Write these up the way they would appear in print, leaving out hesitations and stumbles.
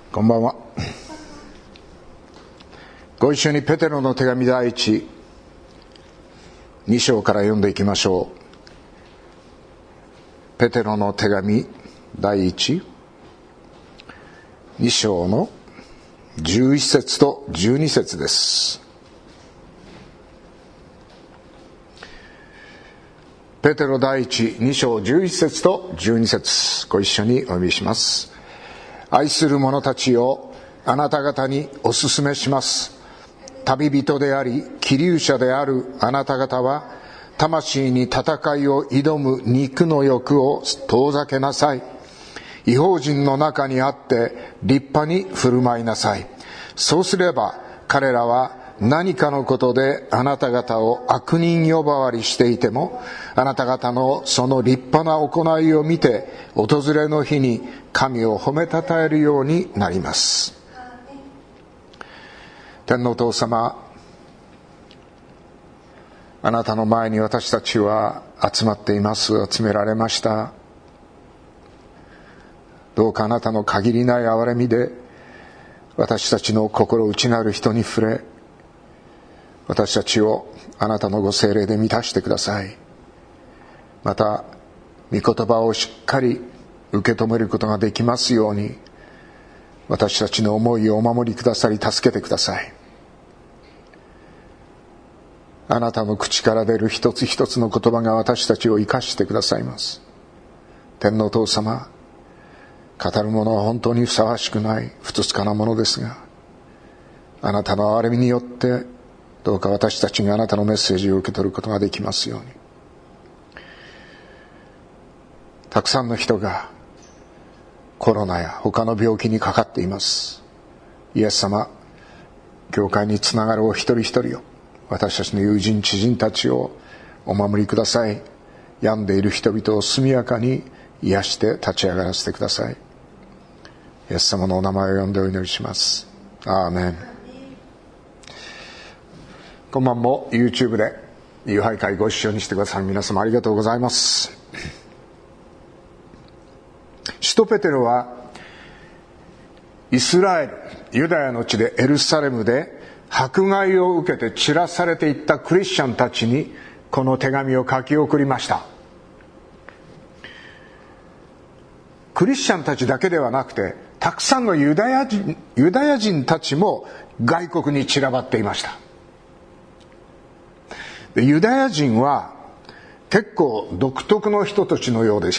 こんばんは。ご一緒にペテロの手紙第2章から読んでいきましょう。ペテロの手紙第2章の11節と12節です。ペテロ第2章11節と12節、ご一緒にお読みします。愛する者たちをあなた方にお勧めします。旅人であり希流者であるあなた方は、魂に戦いを挑む肉の欲を遠ざけなさい。異邦人の中にあって立派に振る舞いなさい。そうすれば彼らは何かのことであなた方を悪人呼ばわりしていても、あなた方のその立派な行いを見て訪れの日に神を褒めたたえるようになります。天のお父様、あなたの前に私たちは集まっています。集められました。どうかあなたの限りない憐れみで私たちの心内なる人に触れ、私たちをあなたのご聖霊で満たしてください。また御言葉をしっかり受け止めることができますように、私たちの思いをお守りくださり助けてください。あなたの口から出る一つ一つの言葉が私たちを生かしてくださいます。天のお父様、語るものは本当にふさわしくないふつつかなものですが、あなたの憐れみによってどうか私たちがあなたのメッセージを受け取ることができますように。たくさんの人がコロナや他の病気にかかっています。イエス様、教会につながるお一人一人を、私たちの友人知人たちをお守りください。病んでいる人々を速やかに癒して立ち上がらせてください。イエス様のお名前を呼んでお祈りします。アーメン。今晩も YouTube で友拝会ご一緒にしてくださる皆様ありがとうございます。使徒ペテロはイスラエル、ユダヤの地でエルサレムで迫害を受けて散らされていったクリスチャンたちにこの手紙を書き送りました。クリスチャンたちだけではなくて、たくさんのユダヤ人たちも外国に散らばっていました。でユダヤ人は結構独特の人たちのようです。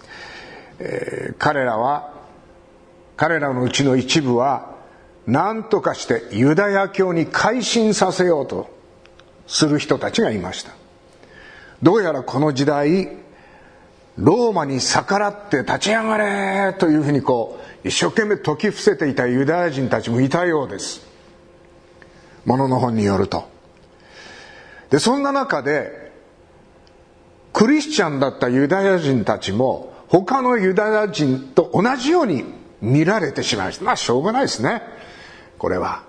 彼らのうちの一部は何とかしてユダヤ教に改心させようとする人たちがいました。どうやらこの時代、ローマに逆らって立ち上がれというふうに一生懸命説き伏せていたユダヤ人たちもいたようです。ものの本によると。でそんな中でクリスチャンだったユダヤ人たちも他のユダヤ人と同じように見られてしまいました。しょうがないですね、これは。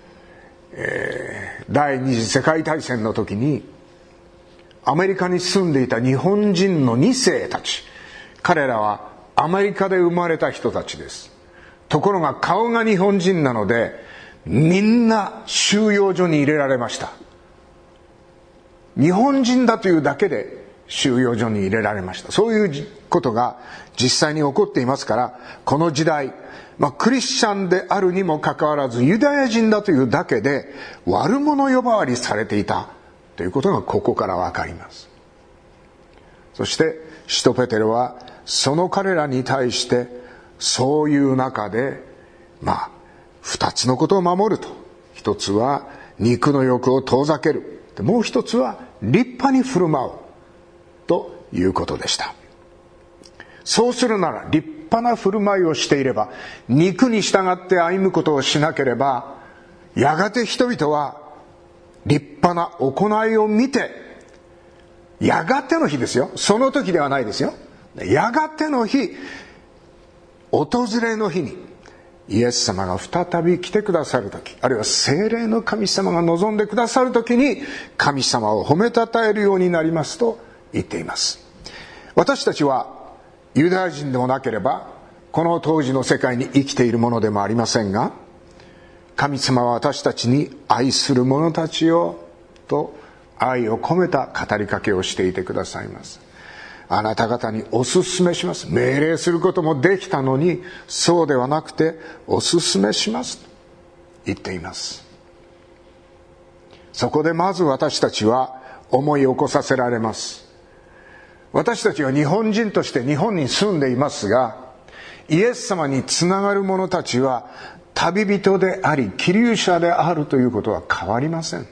第二次世界大戦の時にアメリカに住んでいた日本人の2世たち、彼らはアメリカで生まれた人たちです。ところが顔が日本人なのでみんな収容所に入れられました。日本人だというだけで収容所に入れられました。そういうことが実際に起こっていますから、この時代、クリスチャンであるにもかかわらずユダヤ人だというだけで悪者呼ばわりされていたということがここからわかります。そして使徒ペテロはその彼らに対してそういう中で二つのことを守ると。一つは肉の欲を遠ざける、もう一つは立派に振る舞うということでした。そうするなら、立派な振る舞いをしていれば、肉に従って歩むことをしなければ、やがて人々は立派な行いを見て、やがての日ですよ、その時ではないですよ、やがての日、訪れの日にイエス様が再び来てくださる時、あるいは聖霊の神様が望んでくださる時に神様を褒めたたえるようになりますと言っています。私たちはユダヤ人でもなければこの当時の世界に生きているものでもありませんが、神様は私たちに愛する者たちよと愛を込めた語りかけをしていてくださいます。あなた方にお勧めします。命令することもできたのに、そうではなくてお勧めしますと言っています。そこでまず私たちは思い起こさせられます。私たちは日本人として日本に住んでいますが、イエス様につながる者たちは旅人であり寄留者であるということは変わりません。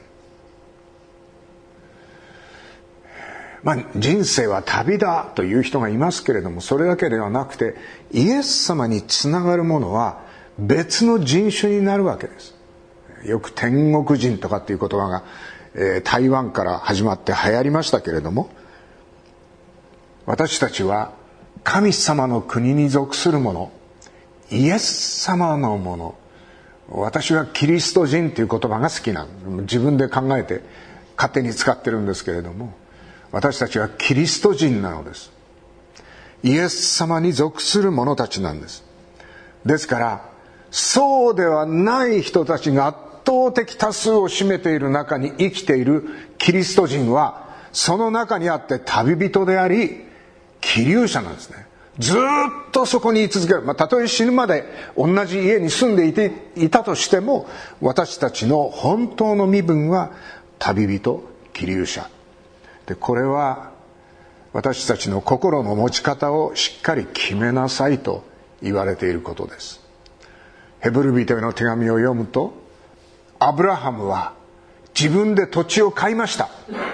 人生は旅だという人がいますけれども、それだけではなくて、イエス様につながる者は別の人種になるわけです。よく天国人とかっていう言葉が、台湾から始まって流行りましたけれども、私たちは神様の国に属する者、イエス様のもの。私はキリスト人という言葉が好きなの。自分で考えて勝手に使ってるんですけれども、私たちはキリスト人なのです。イエス様に属する者たちなんです。ですからそうではない人たちが圧倒的多数を占めている中に生きているキリスト人は、その中にあって旅人であり寄留者なんですね。ずっとそこに居続ける。たとえ死ぬまで同じ家に住んでいたとしても、私たちの本当の身分は旅人、寄留者で、これは私たちの心の持ち方をしっかり決めなさいと言われていることです。ヘブル人への手紙を読むと、アブラハムは自分で土地を買いました。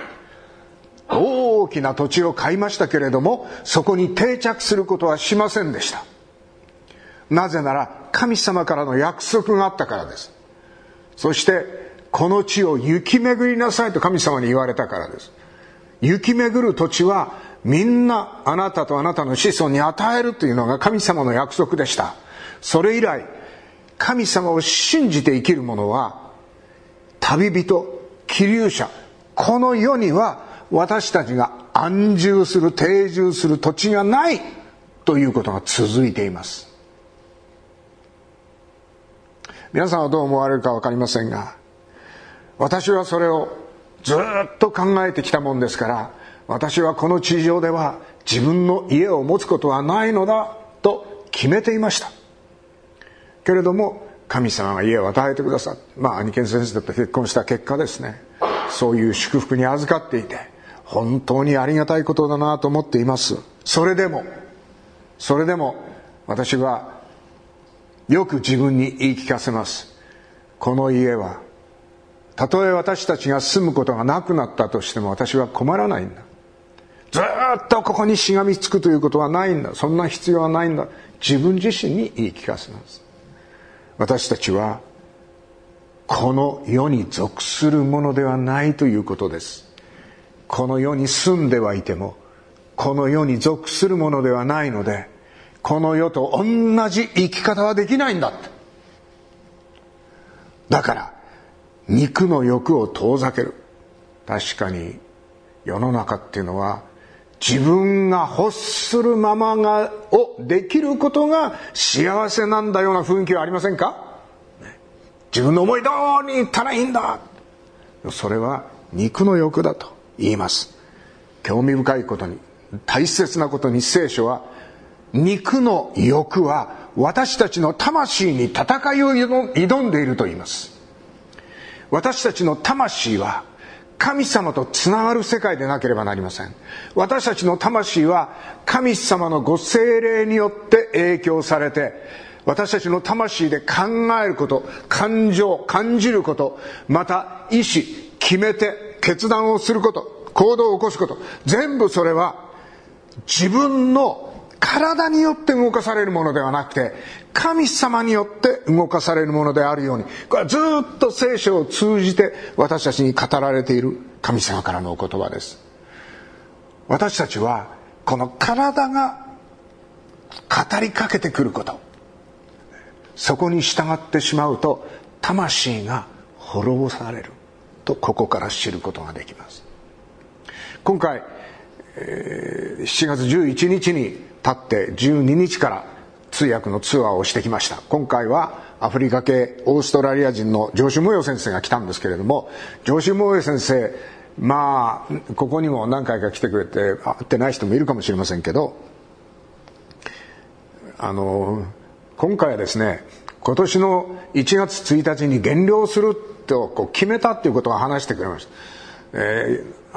大きな土地を買いましたけれども、そこに定着することはしませんでした。なぜなら神様からの約束があったからです。そしてこの地を行き巡りなさいと神様に言われたからです。行き巡る土地はみんなあなたとあなたの子孫に与えるというのが神様の約束でした。それ以来神様を信じて生きる者は旅人、寄留者、この世には私たちが安住する、定住する土地がないということが続いています。皆さんはどう思われるか分かりませんが、私はそれをずっと考えてきたもんですから、私はこの地上では自分の家を持つことはないのだと決めていました。けれども神様が家を与えてくださって、兄貴先生と結婚した結果ですね、そういう祝福に預かっていて、本当にありがたいことだなと思っています。それでも私はよく自分に言い聞かせます。この家はたとえ私たちが住むことがなくなったとしても私は困らないんだ。ずっとここにしがみつくということはないんだ。そんな必要はないんだ。自分自身に言い聞かせます。私たちはこの世に属するものではないということです。この世に住んではいてもこの世に属するものではないので、この世と同じ生き方はできないんだって。だから肉の欲を遠ざける。確かに世の中っていうのは自分が欲するままをできることが幸せなんだような雰囲気はありませんか？自分の思い通りにいったらいいんだ。それは肉の欲だと言います。興味深いことに、大切なことに、聖書は肉の欲は私たちの魂に戦いを挑んでいると言います。私たちの魂は神様とつながる世界でなければなりません。私たちの魂は神様のご聖霊によって影響されて、私たちの魂で考えること、感情、感じること、また意志、決めて決断をすること、行動を起こすこと、全部それは自分の体によって動かされるものではなくて、神様によって動かされるものであるように、これはずっと聖書を通じて私たちに語られている神様からのお言葉です。私たちはこの体が語りかけてくること、そこに従ってしまうと魂が滅ぼされると、ここから知ることができます。今回7月11日に経って12日から通訳のツアーをしてきました。今回はアフリカ系オーストラリア人のジョシュ・モヨ先生が来たんですけれども、ジョシュ・モヨ先生、ここにも何回か来てくれて会ってない人もいるかもしれませんけど、今回はですね、今年の1月1日に減量すると決めたっていうことを話してくれました。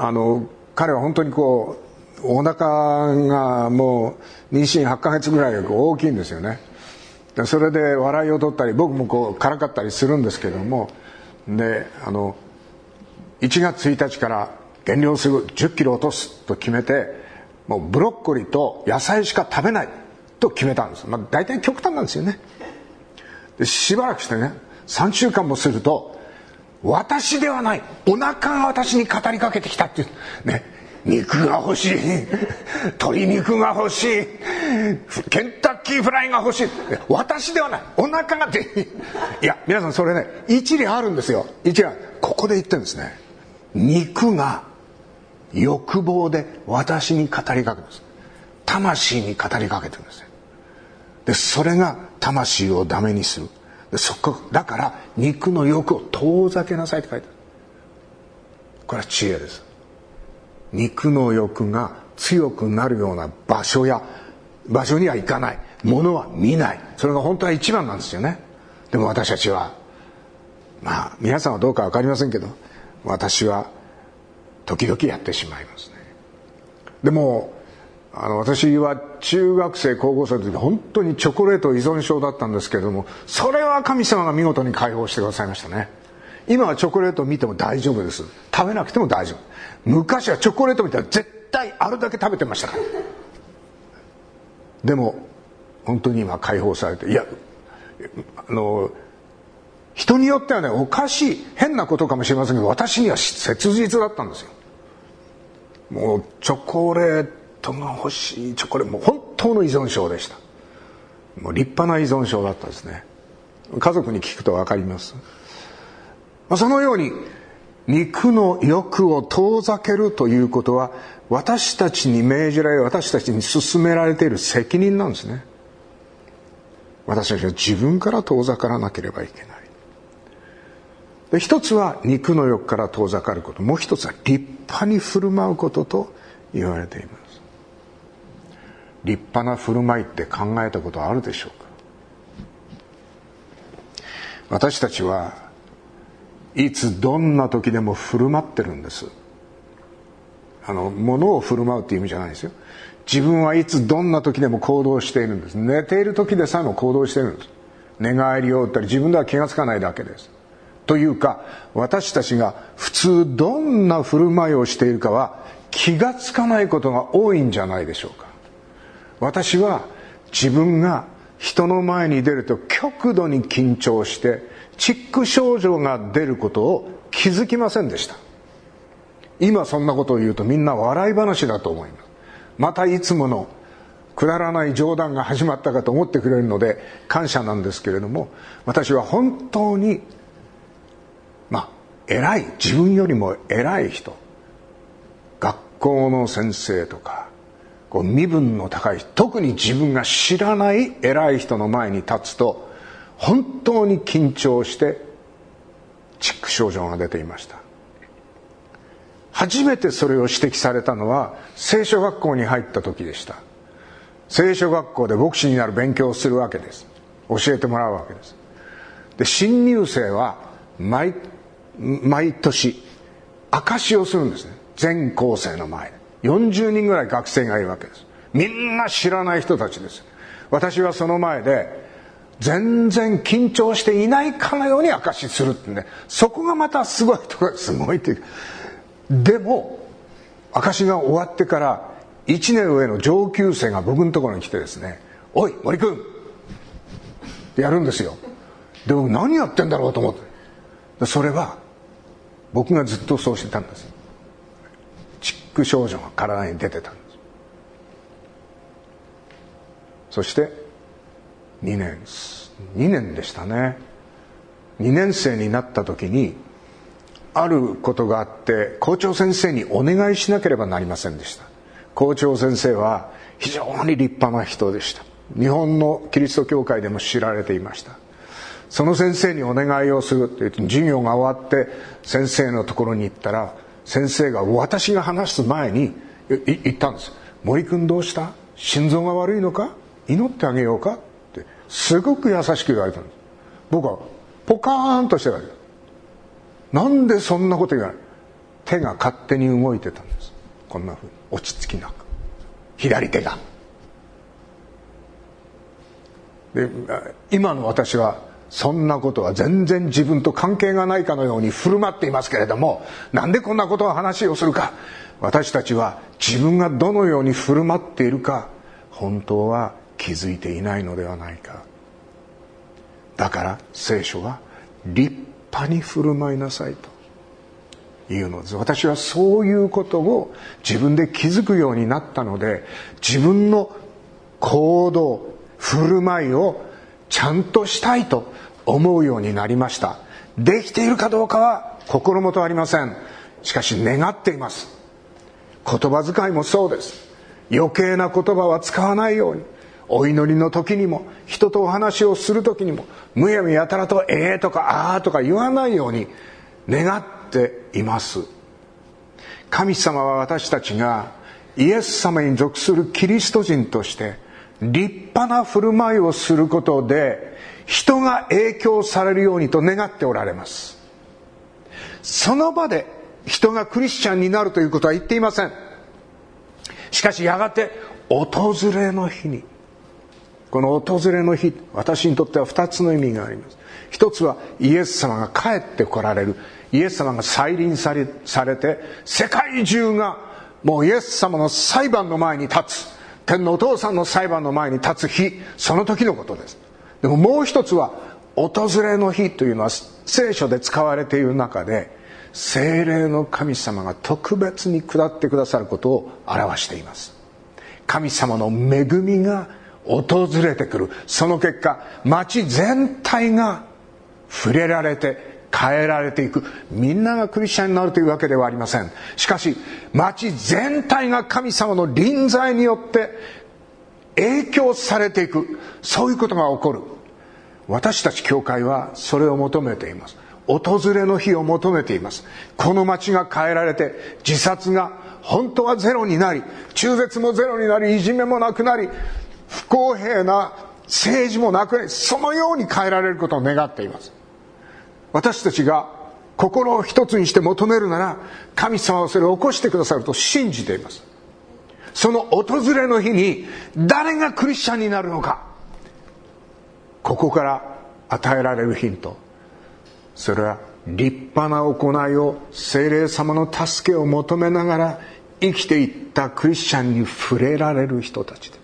彼は本当にお腹がもう妊娠8ヶ月ぐらい大きいんですよね。それで笑いを取ったり、僕もからかったりするんですけども、で1月1日から減量する、10キロ落とすと決めて、もうブロッコリーと野菜しか食べないと決めたんです。大体極端なんですよね。でしばらくしてね、3週間もすると、私ではない、お腹が私に語りかけてきたっていうね。肉が欲しい、鶏肉が欲しい、ケンタッキーフライが欲しい、私ではない、お腹がいや皆さん、それね、一理あるんですよ。一理ある。ここで言ってるんですね。肉が欲望で私に語りかけてるんです。魂に語りかけてるんですよ。でそれが魂をダメにする。でだから肉の欲を遠ざけなさいって書いてある。これは知恵です。肉の欲が強くなるような場所には行かない、ものは見ない、それが本当は一番なんですよね。でも私たちは、皆さんはどうか分かりませんけど、私は時々やってしまいますね。でも私は中学生高校生の時、本当にチョコレート依存症だったんですけれども、それは神様が見事に解放してくださいましたね。今はチョコレートを見ても大丈夫です。食べなくても大丈夫。昔はチョコレート見たら絶対あるだけ食べてましたから。でも本当に今解放されて、人によってはね、おかしい変なことかもしれませんけど、私には切実だったんですよ。もうチョコレートが欲しい、もう本当の依存症でした。もう立派な依存症だったですね。家族に聞くと分かります。そのように肉の欲を遠ざけるということは、私たちに命じられ、私たちに勧められている責任なんですね。私たちは自分から遠ざからなければいけない。で、一つは肉の欲から遠ざかること、もう一つは立派に振る舞うことと言われています。立派な振る舞いって考えたことはあるでしょうか。私たちはいつどんな時でも振る舞ってるんです。物を振る舞うっていう意味じゃないですよ。自分はいつどんな時でも行動しているんです。寝ている時でさえも行動しているんです。寝返りを打ったり、自分では気がつかないだけです。というか、私たちが普通どんな振る舞いをしているかは気がつかないことが多いんじゃないでしょうか。私は自分が人の前に出ると極度に緊張してチック症状が出ることを気づきませんでした。今そんなことを言うとみんな笑い話だと思います。またいつものくだらない冗談が始まったかと思ってくれるので感謝なんですけれども、私は本当に偉い、自分よりも偉い人、学校の先生とか身分の高い人、特に自分が知らない偉い人の前に立つと本当に緊張してチック症状が出ていました。初めてそれを指摘されたのは聖書学校に入った時でした。聖書学校で牧師になる勉強をするわけです。教えてもらうわけです。で、新入生は毎年証しをするんですね。全校生の前で40人ぐらい学生がいるわけです。みんな知らない人たちです。私はその前で全然緊張していないかのように証しするってね、そこがまたすごいところ、すごいっていう。でも証しが終わってから1年上の上級生が僕のところに来てですね、おい森君ってやるんですよ。で、僕何やってんだろうと思って、それは僕がずっとそうしてたんです。チック症状が体に出てたんです。そして2年でしたね。2年生になった時にあることがあって、校長先生にお願いしなければなりませんでした。校長先生は非常に立派な人でした。 日本のキリスト教会でも知られていました。その先生にお願いをするって言って、授業が終わって先生のところに行ったら、先生が私が話す前に言ったんです。森君どうした？心臓が悪いのか？祈ってあげようか？ってすごく優しく言われたんです。僕はポカーンとしてたわけです。なんでそんなこと言わない？手が勝手に動いてたんです。こんなふうに落ち着きなく、左手が。で、今の私はそんなことは全然自分と関係がないかのように振る舞っていますけれども、なんでこんなことを話をするか。私たちは自分がどのように振る舞っているか、本当は気づいていないのではないか。だから聖書は立派に振る舞いなさいというのです。私はそういうことを自分で気づくようになったので、自分の行動、振る舞いをちゃんとしたいと思うようになりました。できているかどうかは心もとありません。しかし願っています。言葉遣いもそうです。余計な言葉は使わないように、お祈りの時にも人とお話をする時にもむやみやたらととかとか言わないように願っています。神様は私たちがイエス様に属するキリスト人として立派な振る舞いをすることで人が影響されるようにと願っておられます。その場で人がクリスチャンになるということは言っていません。しかしやがて訪れの日に、この訪れの日、私にとっては2つの意味があります。一つはイエス様が帰って来られる、イエス様が再臨されて世界中がもうイエス様の裁判の前に立つ、天のお父さんの裁判の前に立つ日、その時のことです。でももう一つは訪れの日というのは聖書で使われている中で、聖霊の神様が特別に下ってくださることを表しています。神様の恵みが訪れてくる。その結果、町全体が触れられて変えられていく。みんながクリスチャンになるというわけではありません。しかし町全体が神様の臨在によって影響されていく、そういうことが起こる。私たち教会はそれを求めています。訪れの日を求めています。この町が変えられて、自殺が本当はゼロになり、中絶もゼロになり、いじめもなくなり、不公平な政治もなくなり、そのように変えられることを願っています。私たちが心を一つにして求めるなら、神様はそれを起こしてくださると信じています。その訪れの日に誰がクリスチャンになるのか、ここから与えられるヒント、それは立派な行いを、聖霊様の助けを求めながら生きていったクリスチャンに触れられる人たちです。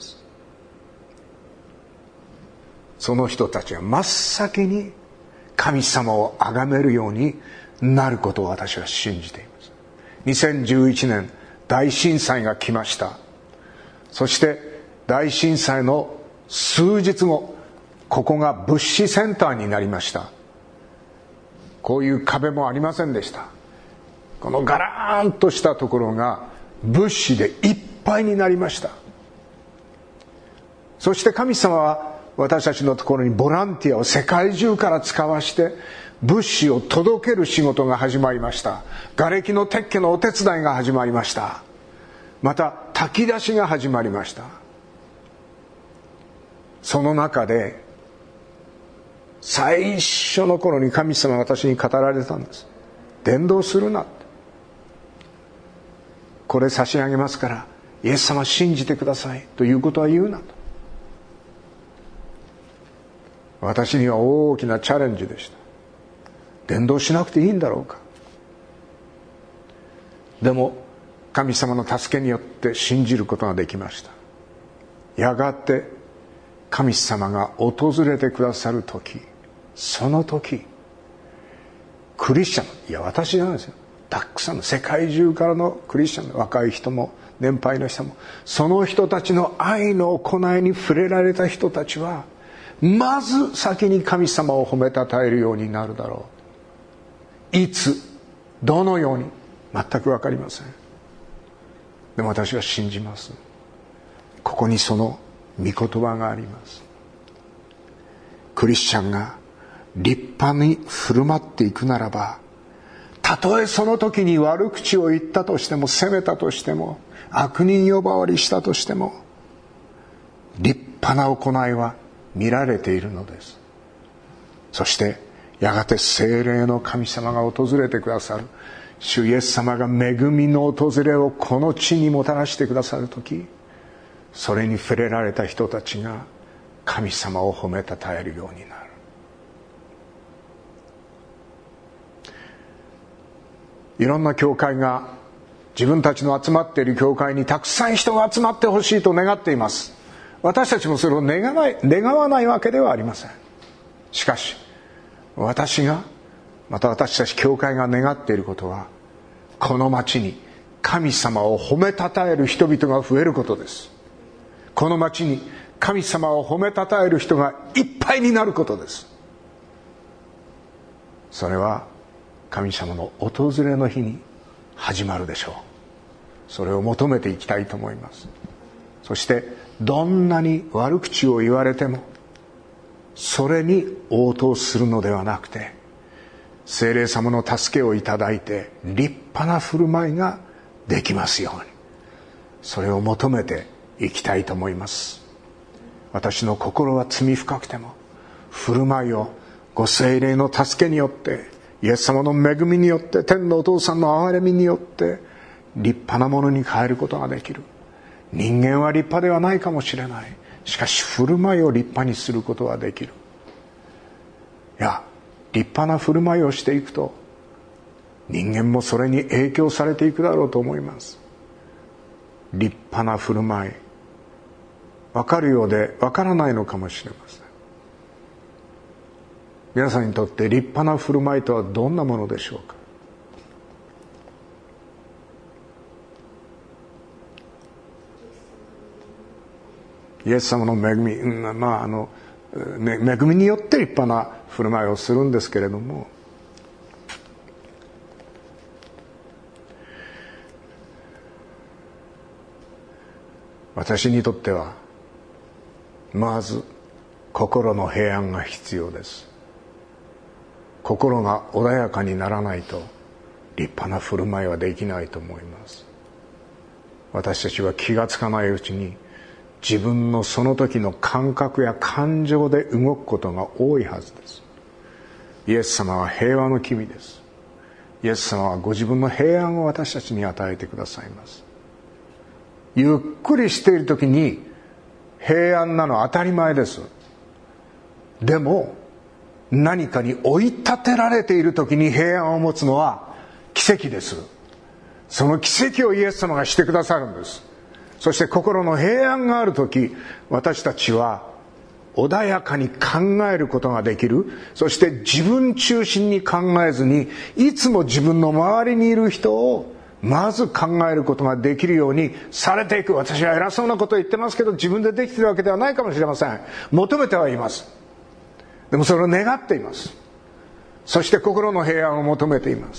その人たちは真っ先に神様を崇めるようになることを私は信じています。2011年大震災が来ました。そして大震災の数日後、ここが物資センターになりました。こういう壁もありませんでした。このガラーンとしたところが物資でいっぱいになりました。そして神様は私たちのところにボランティアを世界中から使わして物資を届ける仕事が始まりました。瓦礫の撤去のお手伝いが始まりました。また炊き出しが始まりました。その中で最初の頃に神様は私に語られたんです。伝道するなって。これ差し上げますからイエス様信じてくださいということは言うなと。私には大きなチャレンジでした。伝道しなくていいんだろうか。でも神様の助けによって信じることができました。やがて神様が訪れてくださる時、その時クリスチャン、いや私じゃないですよ、たくさんの世界中からのクリスチャンの若い人も年配の人も、その人たちの愛の行いに触れられた人たちはまず先に神様を褒めたたえるようになるだろう。いつどのように全く分かりません。でも私は信じます。ここにその御言葉があります。クリスチャンが立派に振る舞っていくならば、たとえその時に悪口を言ったとしても、責めたとしても、悪人呼ばわりしたとしても、立派な行いは見られているのです。そしてやがて聖霊の神様が訪れてくださる、主イエス様が恵みの訪れをこの地にもたらしてくださるとき、それに触れられた人たちが神様を褒めたたえるようになる。いろんな教会が、自分たちの集まっている教会にたくさん人が集まってほしいと願っています。私たちもそれを願わないわけではありません。しかし私が、また私たち教会が願っていることは、この町に神様を褒めたたえる人々が増えることです。この町に神様を褒めたたえる人がいっぱいになることです。それは神様の訪れの日に始まるでしょう。それを求めていきたいと思います。そしてどんなに悪口を言われても、それに応答するのではなくて、聖霊様の助けをいただいて立派な振る舞いができますように、それを求めていきたいと思います。私の心は罪深くても、振る舞いをご聖霊の助けによって、イエス様の恵みによって、天のお父さんの憐れみによって立派なものに変えることができる。人間は立派ではないかもしれない。しかし振る舞いを立派にすることはできる。いや、立派な振る舞いをしていくと、人間もそれに影響されていくだろうと思います。立派な振る舞い、分かるようで分からないのかもしれません。皆さんにとって立派な振る舞いとはどんなものでしょうか。イエス様の恵み、恵みによって立派な振る舞いをするんですけれども、私にとってはまず心の平安が必要です。心が穏やかにならないと立派な振る舞いはできないと思います。私たちは気がつかないうちに自分のその時の感覚や感情で動くことが多いはずです。イエス様は平和の君です。イエス様はご自分の平安を私たちに与えてくださいます。ゆっくりしている時に平安なのは当たり前です。でも何かに追い立てられている時に平安を持つのは奇跡です。その奇跡をイエス様がしてくださるんです。そして心の平安がある時、私たちは穏やかに考えることができる。そして自分中心に考えずに、いつも自分の周りにいる人をまず考えることができるようにされていく。私は偉そうなことを言ってますけど、自分でできているわけではないかもしれません。求めてはいます。でもそれを願っています。そして心の平安を求めています。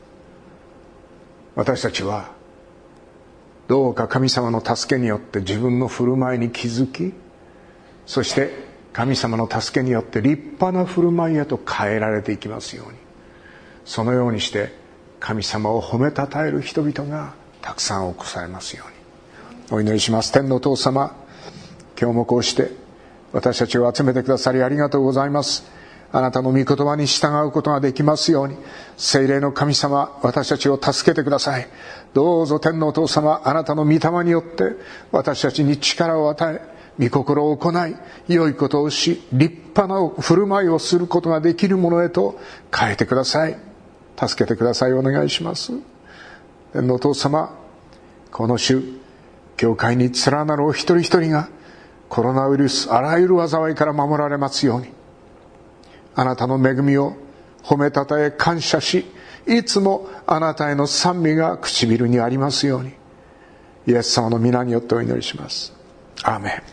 私たちはどうか神様の助けによって自分の振る舞いに気づき、そして神様の助けによって立派な振る舞いへと変えられていきますように、そのようにして神様を褒めたたえる人々がたくさん起こされますようにお祈りします。天のお父様、今日もこうして私たちを集めてくださりありがとうございます。あなたの御言葉に従うことができますように、聖霊の神様、私たちを助けてください。どうぞ天のお父様、あなたの御霊によって私たちに力を与え、御心を行い、良いことをし、立派な振る舞いをすることができるものへと変えてください。助けてください。お願いします。天のお父様、この週教会に連なるお一人一人がコロナウイルスあらゆる災いから守られますように、あなたの恵みを褒めたたえ感謝し、いつもあなたへの賛美が唇にありますように、イエス様の皆によってお祈りします。アーメン。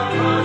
Amen.